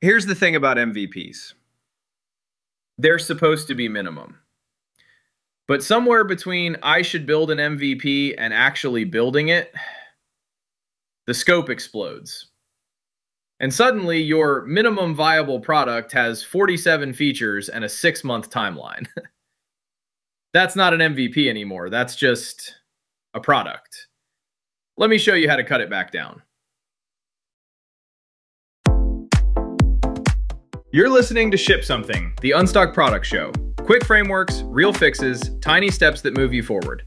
Here's the thing about MVPs. They're supposed to be minimum. But somewhere between I should build an MVP and actually building it, the scope explodes. And suddenly your minimum viable product has 47 features and a 6-month timeline. That's not an MVP anymore. That's just a product. Let me show you how to cut it back down. You're listening to Ship Something, the Unstuck Product Show. Quick frameworks, real fixes, tiny steps that move you forward.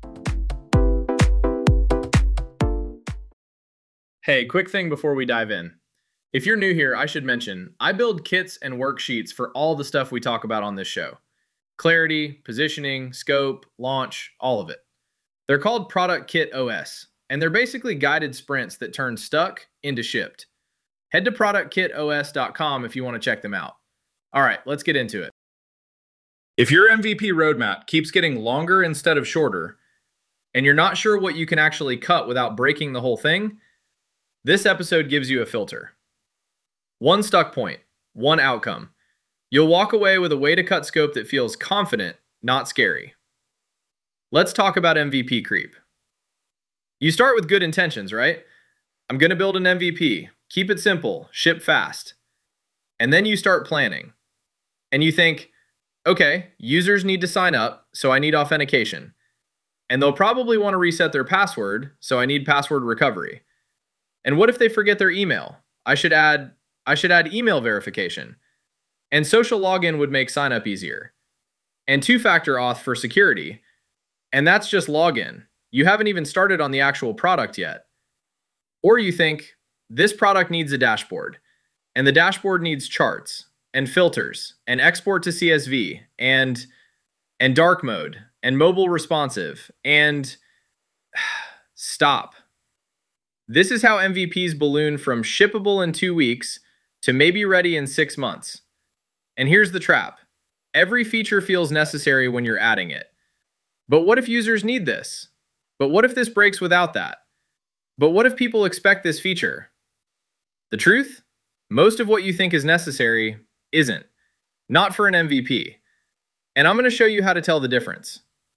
Hey, quick thing before we dive in. If you're new here, I should mention, I build kits and worksheets for all the stuff we talk about on this show. Clarity, positioning, scope, launch, all of it. They're called Product Kit OS, and they're basically guided sprints that turn stuck into shipped. Head to productkitos.com if you want to check them out. All right, let's get into it. If your MVP roadmap keeps getting longer instead of shorter, and you're not sure what you can actually cut without breaking the whole thing, this episode gives you a filter. One stuck point, one outcome. You'll walk away with a way to cut scope that feels confident, not scary. Let's talk about MVP creep. You start with good intentions, right? I'm going to build an MVP. Keep it simple, ship fast. And then you start planning. And you think, okay, users need to sign up, so I need authentication. And they'll probably want to reset their password, so I need password recovery. And what if they forget their email? I should add email verification. And social login would make sign up easier. And two-factor auth for security. And that's just login. You haven't even started on the actual product yet. Or you think, this product needs a dashboard, and the dashboard needs charts and filters and export to CSV and dark mode and mobile responsive and stop. This is how MVPs balloon from shippable in 2 weeks to maybe ready in 6 months. And here's the trap. Every feature feels necessary when you're adding it. But what if users need this? But what if this breaks without that? But what if people expect this feature? The truth? Most of what you think is necessary isn't. Not for an MVP. And I'm going to show you how to tell the difference.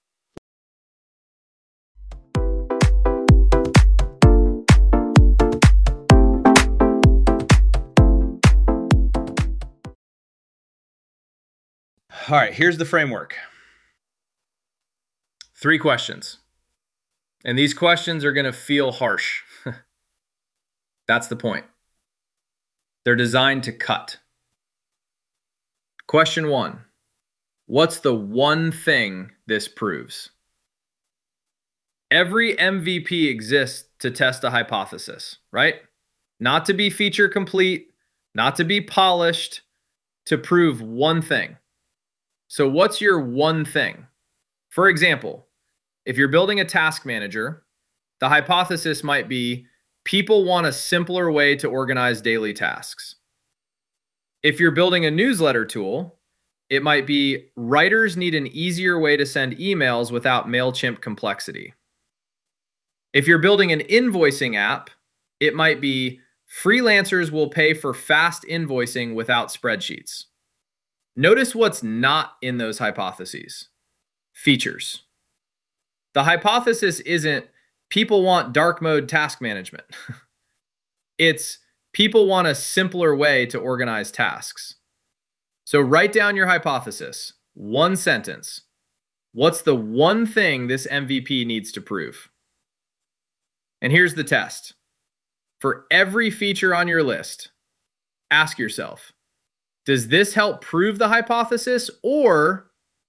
All right, here's the framework. 3 questions. And these questions are going to feel harsh. That's the point. They're designed to cut. Question 1. What's the one thing this proves? Every MVP exists to test a hypothesis, right? Not to be feature complete, not to be polished, to prove one thing. So what's your one thing? For example, if you're building a task manager, the hypothesis might be people want a simpler way to organize daily tasks. If you're building a newsletter tool, it might be writers need an easier way to send emails without MailChimp complexity. If you're building an invoicing app, it might be freelancers will pay for fast invoicing without spreadsheets. Notice what's not in those hypotheses. Features. The hypothesis isn't people want dark mode task management. It's people want a simpler way to organize tasks. So write down your hypothesis. One sentence. What's the one thing this MVP needs to prove? And here's the test. For every feature on your list, ask yourself, does this help prove the hypothesis or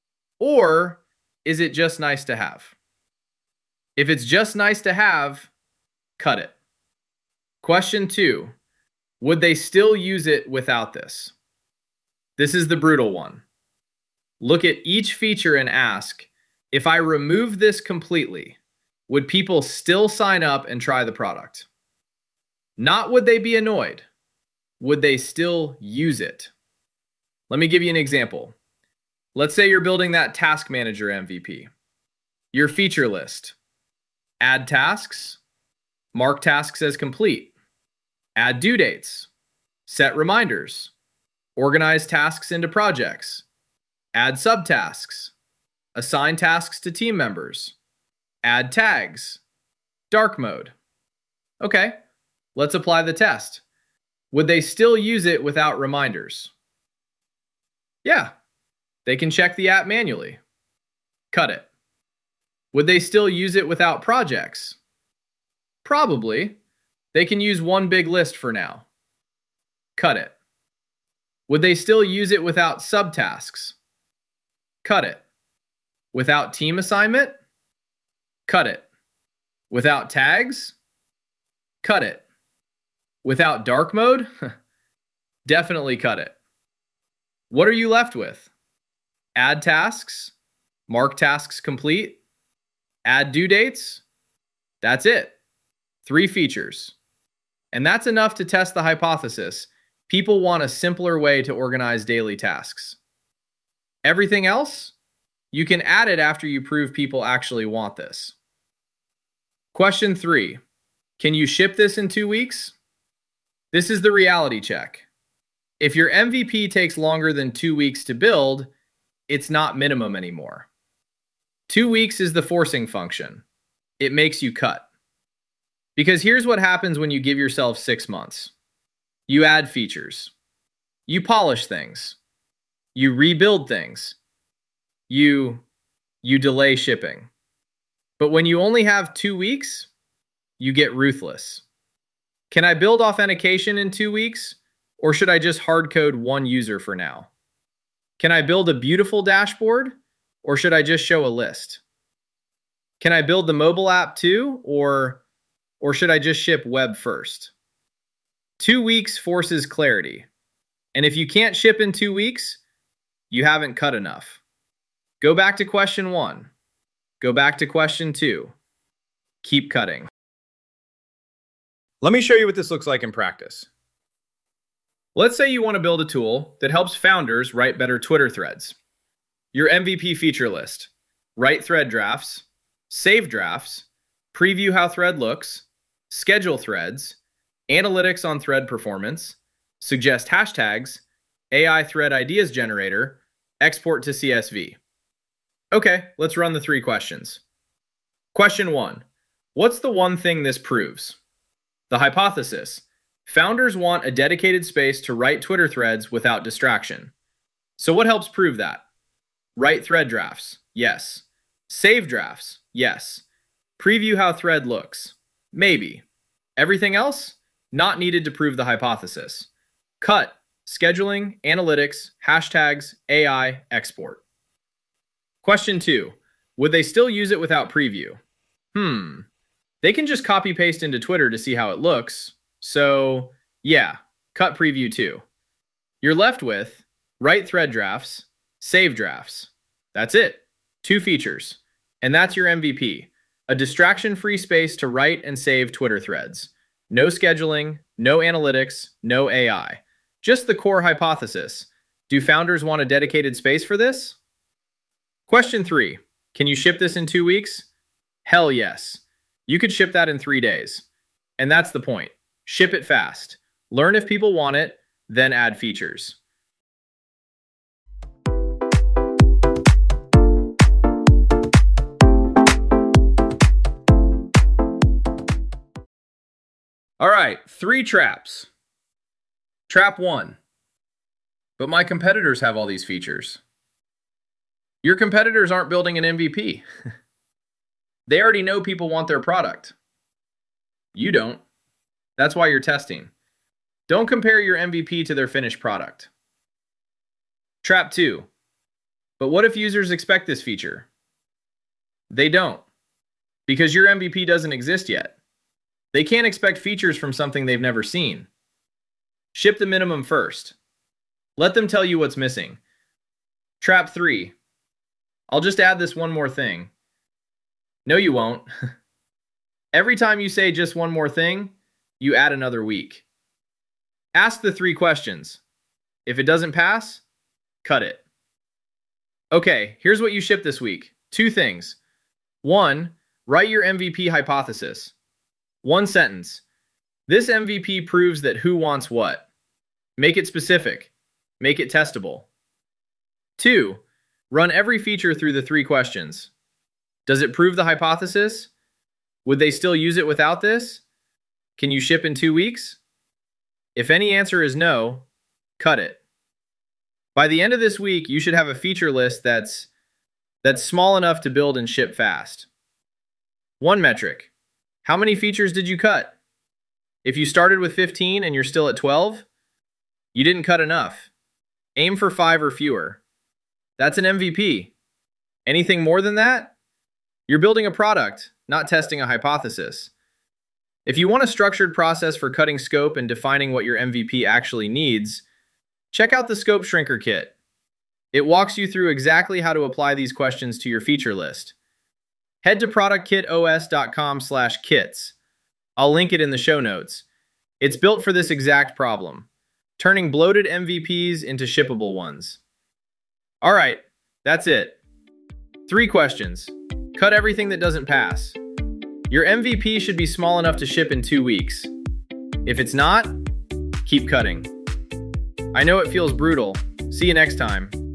is it just nice to have? If it's just nice to have, cut it. Question 2, would they still use it without this? This is the brutal one. Look at each feature and ask, if I remove this completely, would people still sign up and try the product? Not would they be annoyed. Would they still use it? Let me give you an example. Let's say you're building that task manager MVP. Your feature list. Add tasks. Mark tasks as complete. Add due dates. Set reminders. Organize tasks into projects. Add subtasks. Assign tasks to team members. Add tags. Dark mode. Okay, let's apply the test. Would they still use it without reminders? Yeah, they can check the app manually. Cut it. Would they still use it without projects? Probably. They can use one big list for now. Cut it. Would they still use it without subtasks? Cut it. Without team assignment? Cut it. Without tags? Cut it. Without dark mode? Definitely cut it. What are you left with? Add tasks? Mark tasks complete? Add due dates? That's it. 3 features. And that's enough to test the hypothesis. People want a simpler way to organize daily tasks. Everything else? You can add it after you prove people actually want this. Question 3. Can you ship this in 2 weeks? This is the reality check. If your MVP takes longer than 2 weeks to build, it's not minimum anymore. 2 weeks is the forcing function. It makes you cut. Because here's what happens when you give yourself 6 months. You add features. You polish things. You rebuild things. You delay shipping. But when you only have 2 weeks, you get ruthless. Can I build authentication in 2 weeks? Or should I just hard code one user for now? Can I build a beautiful dashboard? Or should I just show a list? Can I build the mobile app too? Or should I just ship web first? 2 weeks forces clarity. And if you can't ship in 2 weeks, you haven't cut enough. Go back to question 1. Go back to question 2. Keep cutting. Let me show you what this looks like in practice. Let's say you want to build a tool that helps founders write better Twitter threads. Your MVP feature list. Write thread drafts, save drafts, preview how thread looks, schedule threads, analytics on thread performance, suggest hashtags, AI thread ideas generator, export to CSV. Okay, let's run the 3 questions. Question 1. What's the one thing this proves? The hypothesis. Founders want a dedicated space to write Twitter threads without distraction. So what helps prove that? Write thread drafts. Yes. Save drafts. Yes. Preview how thread looks. Maybe. Everything else? Not needed to prove the hypothesis. Cut. Scheduling, analytics, hashtags, AI, export. Question 2. Would they still use it without preview? They can just copy paste into Twitter to see how it looks. So yeah, cut preview too. You're left with write thread drafts, save drafts. That's it. 2 features. And that's your MVP. A distraction-free space to write and save Twitter threads. No scheduling, no analytics, no AI. Just the core hypothesis. Do founders want a dedicated space for this? Question 3. Can you ship this in 2 weeks? Hell yes. You could ship that in 3 days. And that's the point. Ship it fast. Learn if people want it, then add features. All right, 3 traps. Trap 1. But my competitors have all these features. Your competitors aren't building an MVP. They already know people want their product. You don't. That's why you're testing. Don't compare your MVP to their finished product. Trap 2. But what if users expect this feature? They don't. Because your MVP doesn't exist yet. They can't expect features from something they've never seen. Ship the minimum first. Let them tell you what's missing. Trap 3. I'll just add this one more thing. No, you won't. Every time you say just one more thing, you add another week. Ask the 3 questions. If it doesn't pass, cut it. Okay, here's what you ship this week. 2 things. 1, write your MVP hypothesis. 1 sentence. This MVP proves that who wants what. Make it specific. Make it testable. 2. Run every feature through the 3 questions. Does it prove the hypothesis? Would they still use it without this? Can you ship in 2 weeks? If any answer is no, cut it. By the end of this week, you should have a feature list that's small enough to build and ship fast. 1 metric. How many features did you cut? If you started with 15 and you're still at 12, you didn't cut enough. Aim for 5 or fewer. That's an MVP. Anything more than that? You're building a product, not testing a hypothesis. If you want a structured process for cutting scope and defining what your MVP actually needs, check out the Scope Shrinker Kit. It walks you through exactly how to apply these questions to your feature list. Head to productkitos.com/kits. I'll link it in the show notes. It's built for this exact problem, turning bloated MVPs into shippable ones. All right, that's it. 3 questions. Cut everything that doesn't pass. Your MVP should be small enough to ship in 2 weeks. If it's not, keep cutting. I know it feels brutal. See you next time.